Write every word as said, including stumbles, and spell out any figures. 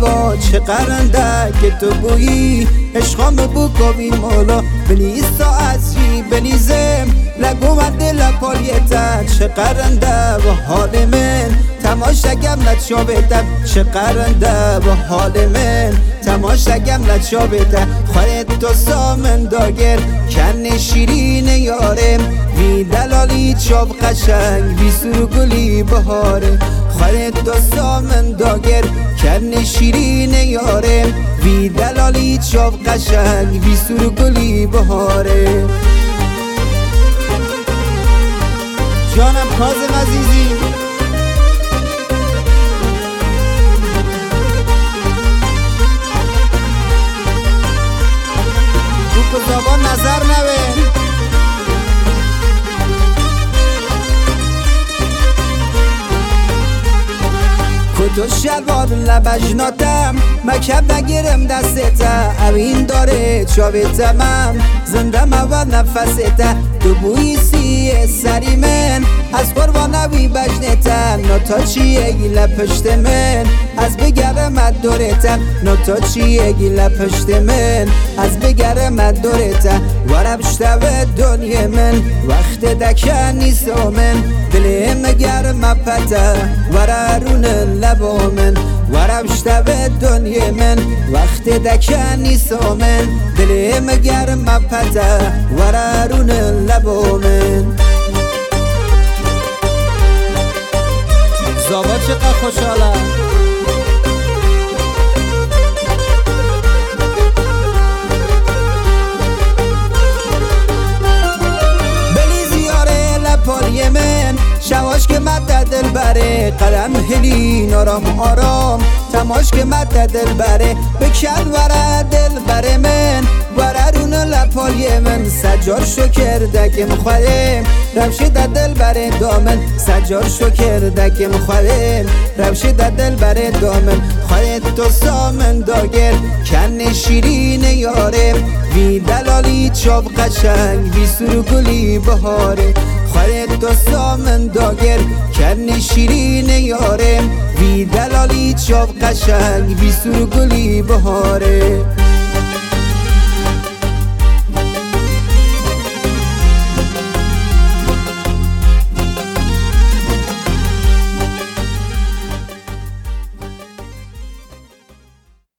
هوا چه قرنده که تو بویی عشقام بو کوی مولا بلیستا ازی بلیزم لگو من دل پالیتن چه قرنده و حال من تماشاگم نتشابتم چه قرنده و حال من تماشاگم نتشابتم خواهد تو سامن داگر کن شیرین یارم وی دلالی چاب قشنگ وی سرگلی بهاره خواهد تو سامن داگر کن شیرین یارم وی دلالی چاب قشنگ وی سرگلی بهاره جانم کاظم عزیزی تو زبان نظر نوه کتو شلوار لبجناتم مکب نگیرم دستتا اوین داره چاویتمم زندم اول نفستا تو بوی سی سری من از قربانوی بجنتم نوتا چیه گیله پشت من از بگرم دورتم نوتا چیه گیله پشت من از بگرم دورتم ورم شتوه دنیا من وقت دکن نیستو من دلیم گرم پتا ورارون لبو من ورم شتوه دنیا من وقت دکن نیستو من دلیم گرم پتا ورارون لبو من زابا چقدر خوشحالم پالی من شواش که مد دل بره قلم هلی آرام آرام تماش که مد دل بره بکن وره دل بره من وره رون لپالی من سجار شکر دکم خواهیم روشی در دل بره دامن سجار شکر دکم خواهیم روشی در دل بره دامن خواهید تو سامن داگر کن شیرین یارم وی دلالی چاب قشنگ وی سرگلی بهاره خواهد تو سامن داگر کن شیرین یارم وی دلالی چاب قشنگ وی سرگلی بهاره